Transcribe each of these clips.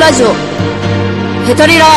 ラジオヘタリラ。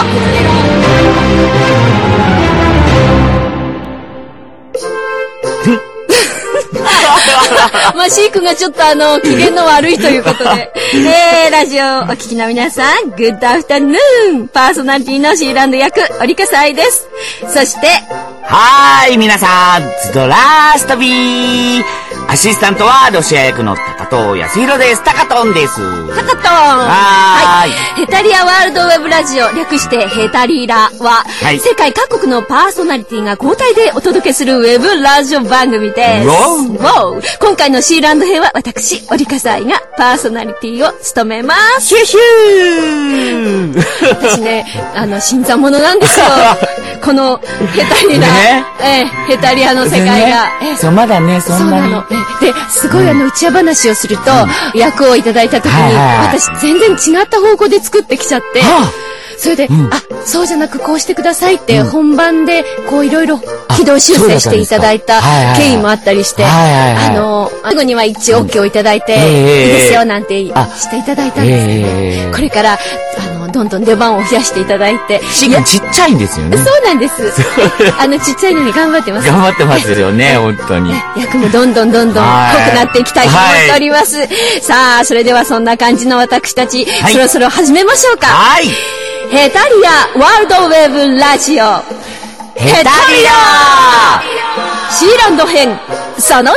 まあ、シー君がちょっと機嫌の悪いということで。ラジオお聞きの皆さん、グッドアフタヌーン。パーソナリティのシーランド役、オリカサイです。そして、 はーい、皆さん、ズドラーストビー。アシスタントはロシア役の高藤康弘です。高トンです。 高トン。はい。ヘタリアワールドウェブラジオ、略してヘタリラは、はい、世界各国のパーソナリティが交代でお届けするウェブラジオ番組です。今回のシーランド編は私、オリカサイがパーソナリティを務めます。 ヒュヒュー私ね、新参者なんですよ。このヘタリラ、ヘタリアの世界が。 そう、まだね、そんなに。 で、すごい内輪話をすると、役をいただいた時に、私全然違った方向で作ってきちゃって、それで、そうじゃなくこうしてくださいって、本番で、こういろいろ軌道修正していただいた経緯もあったりして、最後には一応 OK をいただいて、いいですよなんてしていただいたんですね。これから、どんどん出番を増やしていただいて。 シー君ちっちゃいんですよね。 そうなんです。ちっちゃいのに頑張ってます。 頑張ってますよね、本当に。 役もどんどん濃くなっていきたいと思っております。さあ、それではそんな感じの私たち、そろそろ始めましょうか。 はい。 ヘタリアワールドウェブラジオ。 ヘタリアシーランド編、その1。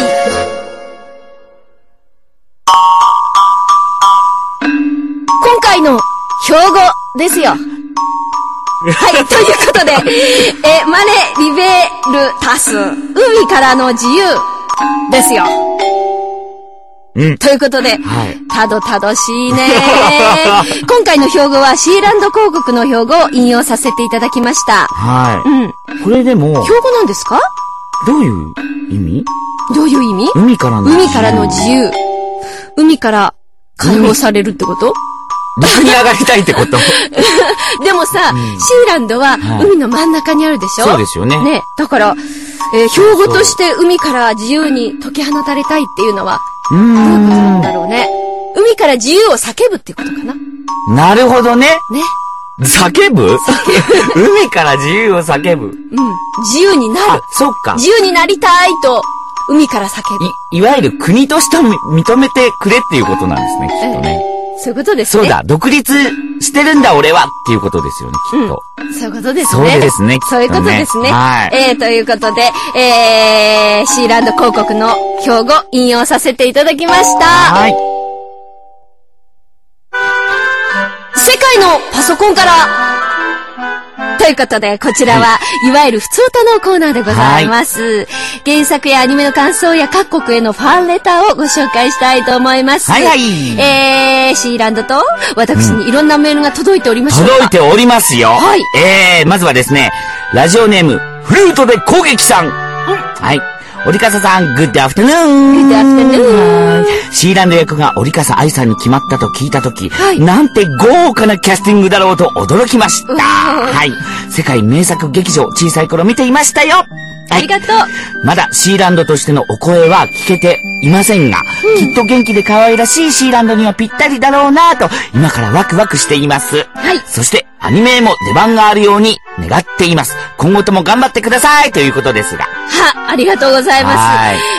今回の標語ですよ。はい、ということで、マネリベルタス、海からの自由ですよ。ということで、たどたどしいね。今回の標語はシーランド広告の標語を引用させていただきました。 はい。これでも、 標語なんですか？ どういう意味？ どういう意味？ 海からの自由。海から解放されるってこと？ 陸に上がりたいってことでもさ、シーランドは海の真ん中にあるでしょ？ そうですよね。 ね。だから、標語として海から自由に解き放たれたいっていうのは、どういうことなんだろうね。海から自由を叫ぶってことかな。 なるほどね。 ね。 叫ぶ海から自由を叫ぶ。 自由になる。 そっか。 自由になりたいと、海から叫ぶ。 いわゆる国として認めてくれっていうことなんですね、きっとね。 そういうことですね。 そうだ、独立してるんだ俺はっていうことですよね、きっと。 そういうことですね。そうですね、きっとね。 そういうことですね。はい。ということで、シーランド広告の標語引用させていただきました。はい。世界のパソコンからということで、こちらは、いわゆる普通歌のコーナーでございます。原作やアニメの感想や各国へのファンレターをご紹介したいと思います。 はいはい。 シーランドと私にいろんなメールが届いておりました。 届いておりますよ。 はい。 まずはですね、ラジオネーム、フルートで攻撃さん。はい。オリカサさん、グッドアフタヌーン。 グッドアフタヌーン。 シーランド役がオリカサ愛さんに決まったと聞いたとき、なんて豪華なキャスティングだろうと驚きました。はい。世界名作劇場、小さい頃見ていましたよ。 ありがとう。まだシーランドとしてのお声は聞けていませんが、きっと元気で可愛らしいシーランドにはぴったりだろうなぁと、今からワクワクしています。 はい。 そして、アニメも出番があるように願っています。今後とも頑張ってくださいということですが。 ありがとうございます。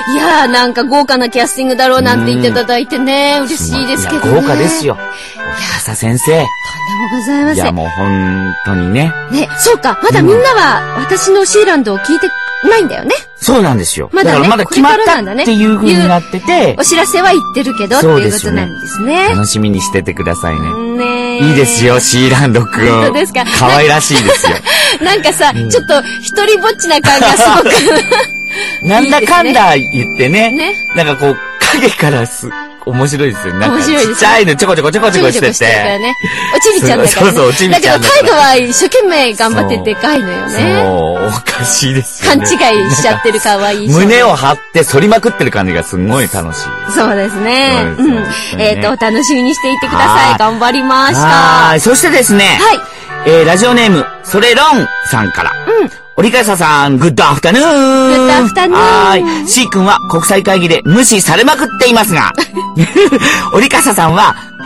いやー、なんか豪華なキャスティングだろうなんて言っていただいてね、嬉しいですけどね。 豪華ですよ。安先生。 とんでもございません。 いや、もう本当にね。 ね、そうか、まだみんなは私のシーランドを聞いてないんだよね。 そうなんですよ。 まだね、 だからまだ決まったっていう風になってて、 お知らせは言ってるけどっていうことなんですね。 楽しみにしててくださいね。 ねいいですよ、シーランドくん。 本当ですか。 可愛らしいですよ。 なんかさ、ちょっと一人ぼっちな感がすごくなんだかんだ言ってね。なんかこう、影から面白いですよね。なんかちっちゃいのちょこちょこしてて。 おちびちゃんだからね。 そう、おちびちゃんだけど、態度は一生懸命頑張ってでかいのよね。 そう、おかしいですよね。 勘違いしちゃってる可愛い人。 胸を張って反りまくってる感じがすごい楽しい。 そうですね。お楽しみにしていてください。頑張りました。 はい。そしてですね。はい。ラジオネーム、それろんさんから。オリカサさん、グッドアフタヌーン。 グッドアフタヌーン。 はい。シー君は国際会議で無視されまくっていますが、オリカサさんは、あれ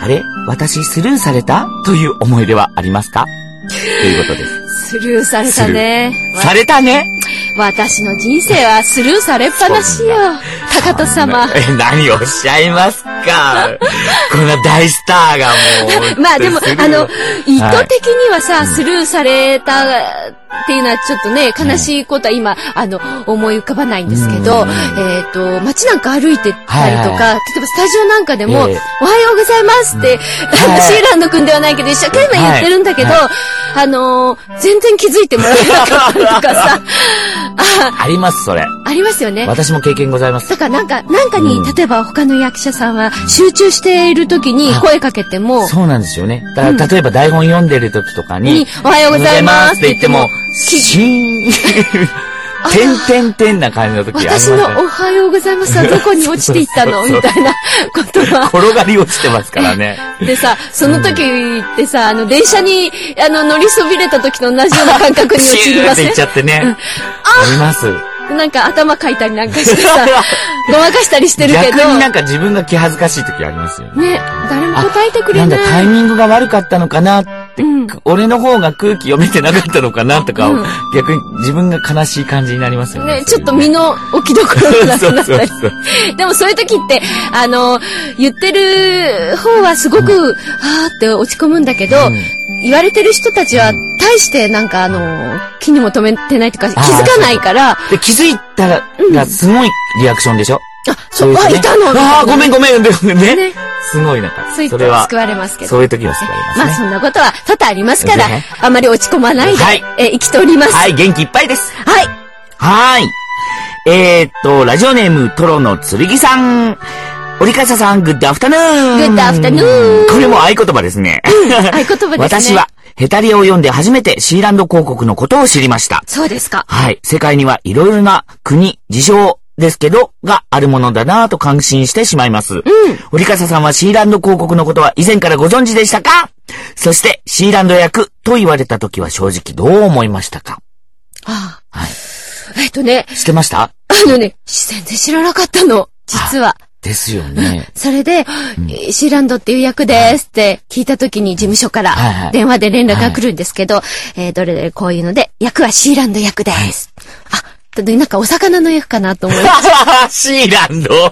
私スルーされたという思い出はありますか？ということです。 スルーされたね。 されたね。 私の人生はスルーされっぱなしよ。高戸様。 何をおっしゃいますか。こんな大スターがもう。 まあでも、意図的にはさ、スルーされたっていうのはちょっとね、悲しいことは今、思い浮かばないんですけど、街なんか歩いてたりとか、例えばスタジオなんかでも、おはようございますって、シーランド君ではないけど、一生懸命言ってるんだけど、全然気づいてもらえなかったりとかさ。 あります、それ。 ありますよね。 私も経験ございます。 だからなんかに、例えば他の役者さんは集中している時に声かけても。 そうなんですよね。だから例えば台本読んでる時とかに、 おはようございますって言っても、 シーン。てんな感じの時ありますね。 私のおはようございますはどこに落ちていったのみたいなことは。 転がり落ちてますからね。 でさ、その時ってさ、電車に、乗りそびれた時と同じような感覚に陥りません？ シーンって言っちゃってね。あります。 なんか頭かいたりなんかしてさ、ごまかしたりしてるけど。 逆になんか自分が気恥ずかしい時ありますよね。 ね、誰も答えてくれない。 なんだ、タイミングが悪かったのかなって、俺の方が空気読めてなかったのかなとかを、逆に自分が悲しい感じになりますよね。 ね、ちょっと身の置きどころがなくなったり。でもそういう時って、言ってる方はすごく、はーって落ち込むんだけど、言われてる人たちは、大してなんか気にも留めてないとか気づかないから。 で、気づいたら、すごいリアクションでしょ？ そう、いたのごめんね。すごいなんか、 それは救われますけど。 そういう時は救われますね。 まあそんなことは多々ありますから、あまり落ち込まないで、生きております。 はい、元気いっぱいです。 はい。 ラジオネーム、トロの剣さん。折笠さん、グッドアフタヌーン。 グッドアフタヌーン。 これも合言葉ですね。 合言葉ですね。 私は、ヘタリアを読んで初めてシーランド広告のことを知りました。 そうですか。 はい。世界にはいろいろな国、事象ですけど、があるものだなぁと感心してしまいます。折笠さんはシーランド広告のことは以前からご存知でしたか？そして、シーランド役と言われた時は正直どう思いましたか？ はい。 知ってました？ 全然知らなかったの。実は。 ですよね。 それで、シーランドっていう役ですって聞いたときに事務所から電話で連絡が来るんですけど、どれどれこういうので、役はシーランド役です。なんかお魚の役かなと思いました。 シーランド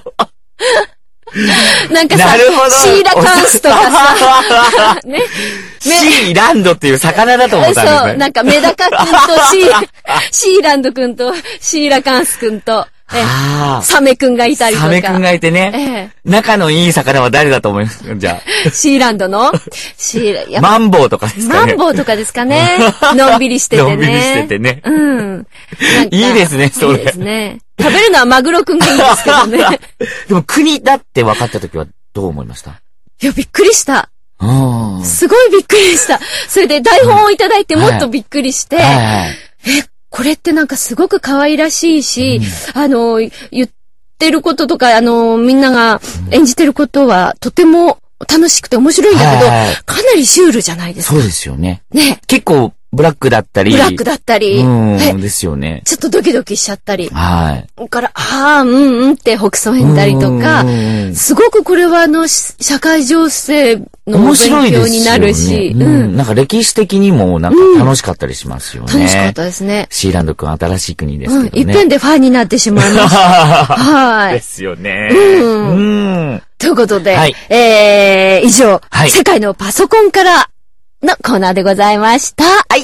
なんかさ、シーラカンスとかさ、ね。 シーランドっていう魚だと思ったんですね。 そう、なんかメダカくんとシーランドくんとシーラカンスくんと、サメくんがいたりとか。 サメくんがいてね。仲のいい魚は誰だと思いますか？じゃあ。 シーランドのマンボウとかですかね。 マンボウとかですかね。のんびりしててね。 のんびりしててね。いいですね、それ。いいですね。食べるのはマグロくんがいいんですけどね。 でも国だって分かったときはどう思いました？ いや、びっくりした。すごいびっくりした。それで台本をいただいてもっとびっくりして、これってなんかすごく可愛らしいし、言ってることとか、みんなが演じてることはとても楽しくて面白いんだけど、かなりシュールじゃないですか。 そうですよね。 ね。 結構、ブラックだったり。 ですよね。 ちょっとドキドキしちゃったり。 はい。 から、って北総変たりとか、すごくこれは社会情勢の勉強になるし、 なんか歴史的にもなんか楽しかったりしますよね。 楽しかったですね。 シーランドくん新しい国ですけどね。 一遍でファンになってしまいました。はい。 ですよね。 ということで、以上、世界のパソコンからのコーナーでございました。はい。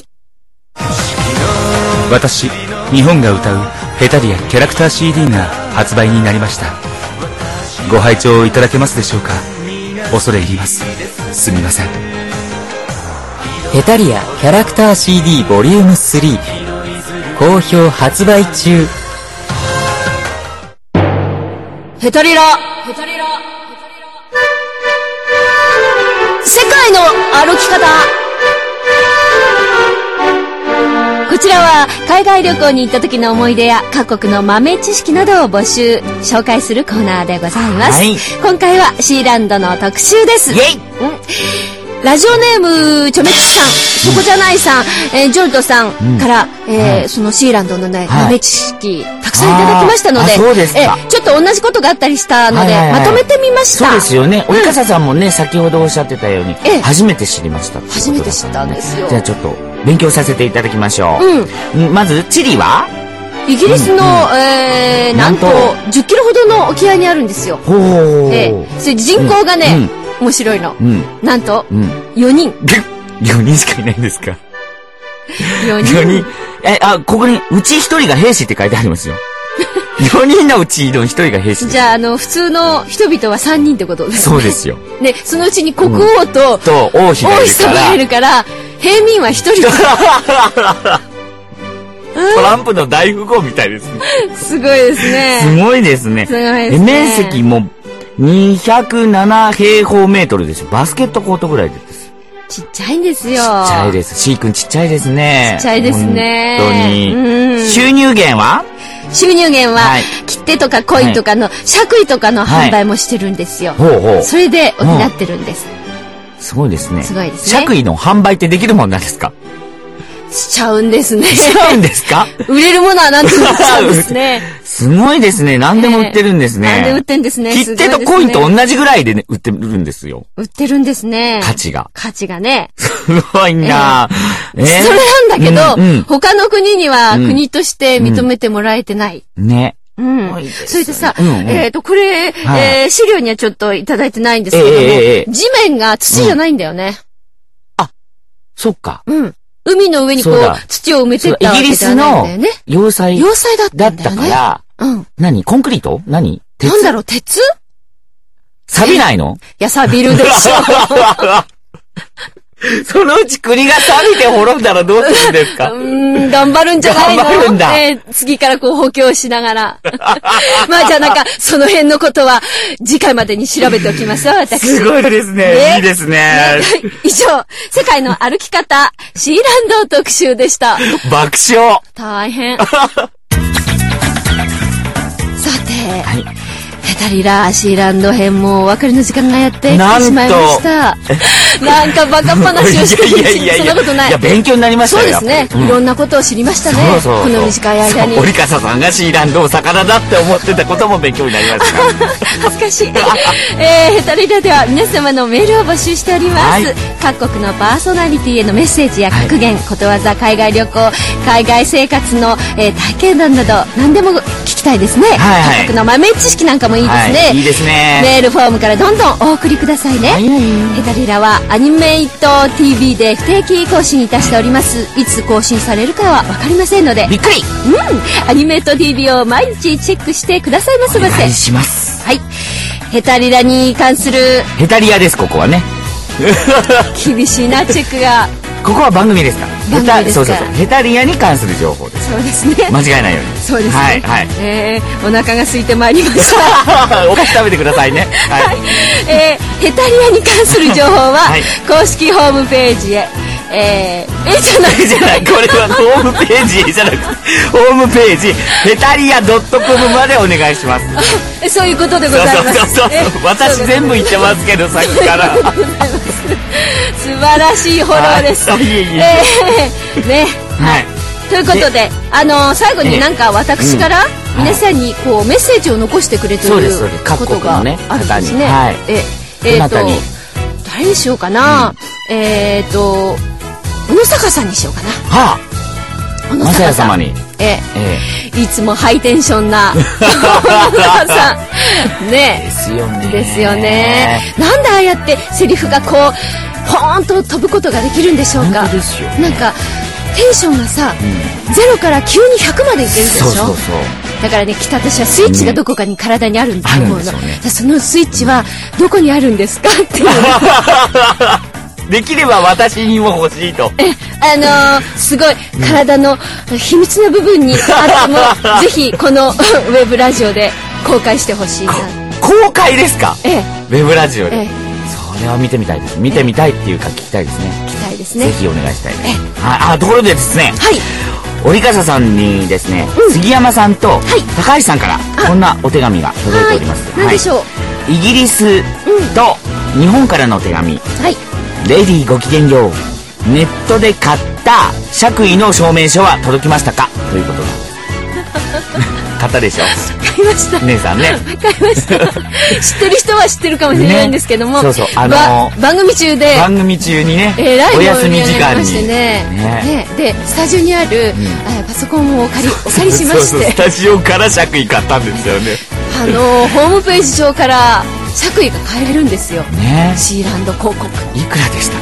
私、日本が歌うヘタリアキャラクター CD が発売になりました。ご拝聴いただけますでしょうか？恐れ入ります。すみません。 ヘタリアキャラクター CD ボリューム3好評発売中。 ヘタリラ世界の歩き方。こちらは海外旅行に行った時の思い出や各国の豆知識などを紹介するコーナーでございます。今回はシーランドの特集です。 ラジオネーム、ちょめちさん、そこじゃないさん、ジョルトさんから、そのシーランドのね、豆知識、たくさんいただきましたので、 そうですか。 ちょっと同じことがあったりしたので、まとめてみました。 そうですよね。折笠さんもね、先ほどおっしゃってたように、初めて知りました。 初めて知ったんですよ。 じゃあちょっと、勉強させていただきましょう。まず、チリはイギリスの、なんと、10キロほどの沖合にあるんですよ。それ人口がね、面白いの。なんと、4人。 4人しかいないんですか ？4人。 ここに、うち1人が兵士って書いてありますよ。4人のうちの1人が兵士。 じゃあ、普通の人々は3人ってことですね。 そうですよ。 で、そのうちに国王と、 王妃がいるから、平民は1人トランプの大富豪みたいですね。 すごいですね。 すごいですね。 すごいですね。 面積も207平方メートルですよ。バスケットコートぐらいです。 ちっちゃいんですよ。 ちっちゃいです。シー君ちっちゃいですね。 ちっちゃいですね。 本当に。収入源は切手とかコインとかの、爵位とかの販売もしてるんですよ。それで補ってるんです。 すごいですね。 すごいですね。 爵位の販売ってできるもんなんですか？ しちゃうんですね。 しちゃうんですか？ 売れるものは何でも売っちゃうんですね。 すごいですね。何でも売ってるんですね。 何でも売ってるんですね。 切手とコインと同じぐらいでね、売ってるんですよ。 売ってるんですね。 価値がね。 すごいなそれなんだけど、他の国には国として認めてもらえてない。 ね。 それでさ、これ、資料にはちょっといただいてないんですけども、地面が土じゃないんだよね。 そっか。 海の上にこう、土を埋めてったわけじゃないんだよね。 イギリスの要塞だったから、何コンクリート何鉄？ なんだろう、鉄？ 錆びないの？ いや、錆びるでしょ。 そのうち国が錆びて滅んだらどうするんですか？ 頑張るんじゃないの？ 頑張るんだ。 次からこう補強しながら。まあじゃあなんか、その辺のことは次回までに調べておきますよ、私。 すごいですね。いいですね。 以上、世界の歩き方、シーランド特集でした。 爆笑。 大変。さて、ヘタリラシーランド編もお別れの時間がやってきてしまいました。なんかバカ話をしてるそんなことない。 いや、勉強になりましたよ。 そうですね。いろんなことを知りましたね。この短い間に。 折笠さんがシーランドを魚だって思ってたことも勉強になりました。 恥ずかしい。ヘタリラでは皆様のメールを募集しております。各国のパーソナリティへのメッセージや格言、ことわざ、海外旅行、海外生活の体験談など何でも聞きたいですね。各国の豆知識なんかもいいですね。 いいですね。 メールフォームからどんどんお送りくださいね。ヘタリラはアニメイト TV で不定期更新いたしております。いつ更新されるかはわかりませんので、 びっくり。 アニメイト TV を毎日チェックしてくださいませませ。 お願いします。 はい。ヘタリラに関するヘタリアです。ここはね。 厳しいなチェックが。 ここは番組ですか？ 番組ですか？ そう。ヘタリアに関する情報です。 そうですね。 間違えないように。 そうですね。お腹が空いてまいりました。 お菓子食べてくださいね。 はい。ヘタリアに関する情報は、公式ホームページへ。じゃない。 これはホームページじゃなくて、ホームページ、ヘタリア .com までお願いします。 そういうことでございます。 そう。私全部言ってますけど、さっきから。 素晴らしいフォローです。ね。はい。ということで、最後になんか私から皆さんにこうメッセージを残してくれてることがあるんですね。誰にしようかな。小野坂さんにしようかな。 はあ。まさや様に。 いつもハイテンションな小野坂さん。ね。ですよね。なんでああやってセリフがこうポーンと飛ぶことができるんでしょうか。なんかテンションがさ、0から急に100までいけるでしょ。そう。だからね、きっと私はスイッチがどこかに体にあるんだと思うの。そのスイッチはどこにあるんですかっていう。 できれば私にも欲しいと。 すごい体の秘密の部分にあってもぜひこのウェブラジオで公開してほしいな。 公開ですか？ウェブラジオで。それは見てみたいです。見てみたいっていうか聞きたいですね。 聞きたいですね。 ぜひお願いしたいです。ところでですね。 はい。 折笠さんにですね、杉山さんと高橋さんからこんなお手紙が届いております。 何でしょう？ イギリスと日本からの手紙。 はい。 レディーごきげんよう。ネットで買った爵位の証明書は届きましたかということだ。買ったでしょ。 買いました。 姉さんね。 買いました。知ってる人は知ってるかもしれないんですけども。 そうそう。 番組中で。 番組中にね。お休み時間に。 ね。で、スタジオにある、パソコンをお借りしまして。 そうスタジオから爵位買ったんですよね。 ホームページ上から爵位が買えるんですよ。ね。シーランド広告。 いくらでした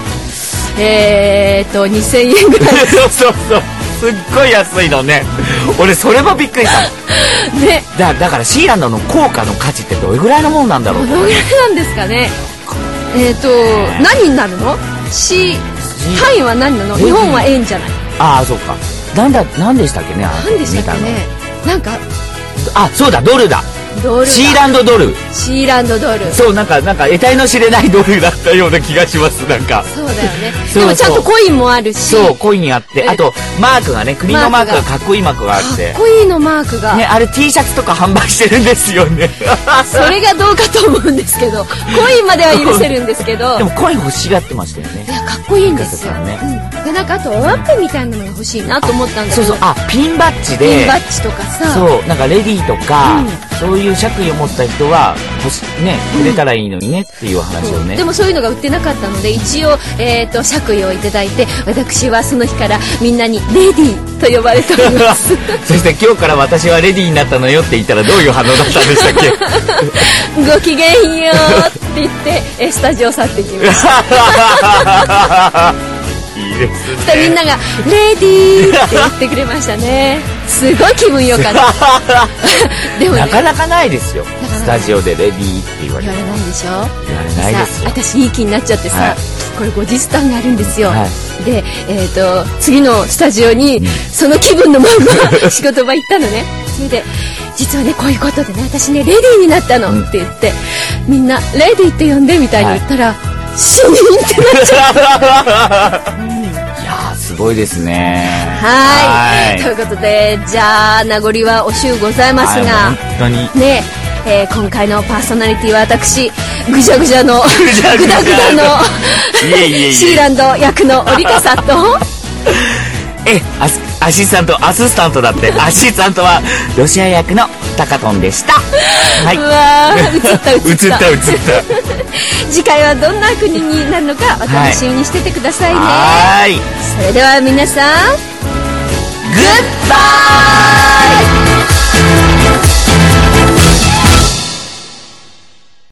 ？2000円ぐらい。 そう。すっごい安いのね。俺それもびっくりしたの。ね。だからシーランドの硬貨の価値ってどれぐらいのもんなんだろう。 どのぐらいなんですかね。何になるの？単位は何なの？日本は円じゃない。 ああ、そうか。何でしたっけね。 何でしたっけね。なんか。 そうだ、ドルだ。シーランドドル。 シーランドドル。 そう、なんか得体の知れないドルだったような気がします。なんか。 そうだよね。でもちゃんとコインもあるし。 そう、コインあって、あとマークがね、国のマークがかっこいいマークがあって。 かっこいいのマークが。 ね、あれ T シャツとか販売してるんですよね。 それがどうかと思うんですけど、コインまでは許せるんですけど。 でもコイン欲しがってましたよね。 いや、かっこいいんですよ。で、なんかあとワッペンみたいなのが欲しいなと思ったんだけど。 そう、ピンバッジで。 ピンバッジとかさ。 そう、なんかレディーとか、そういう爵位を持った人はくれたらいいのにねっていう話をね。 でもそういうのが売ってなかったので、一応爵位をいただいて、私はその日からみんなにレディーと呼ばれております。 そして今日から私はレディーになったのよって言ったらどういう反応だったんでしたっけ？ごきげんようって言ってスタジオ去ってきました。 いいですね。 みんながレディーって言ってくれましたね。すごい気分良かった。 でもね、なかなかないですよ。スタジオでレディーって言われる。 言われないでしょ。 言われないですよ。 私いい気になっちゃってさ、これ後日談があるんですよ。で、次のスタジオにその気分のまま仕事場行ったのね。それで実はね、こういうことでね、私ねレディーになったのって言って、みんなレディーって呼んでみたいに言ったら、シーンってなっちゃった。 いやー、すごいですね。 はい。ということで、じゃあ名残は惜しゅうございますが、 本当にね、今回のパーソナリティは私、ぐじゃぐじゃのぐだぐだのシーランド役のオリカサとアシスタント、アシスタントだって。アシスタントはロシア役のタカトンでした。はい。 うわー、映った次回はどんな国になるのかお楽しみにしててくださいね。 はい。 それでは皆さん、グッバイ。